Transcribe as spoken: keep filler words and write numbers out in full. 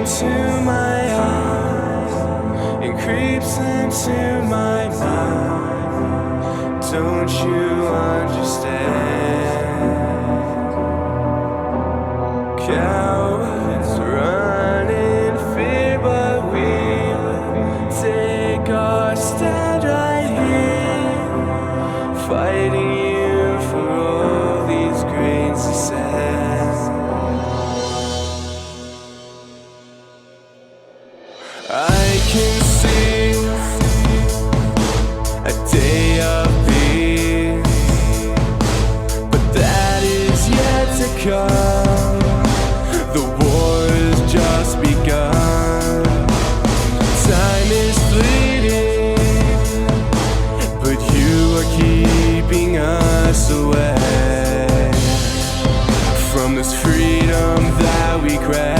into my eyes and creeps into my mind. Don't you understand? Cowards run in fear, but we will take our stand right here, fighting you for all these grains of sand. I can see a day of peace, but that is yet to come. The war has just begun. Time is fleeting, but you are keeping us away from this freedom that we crave.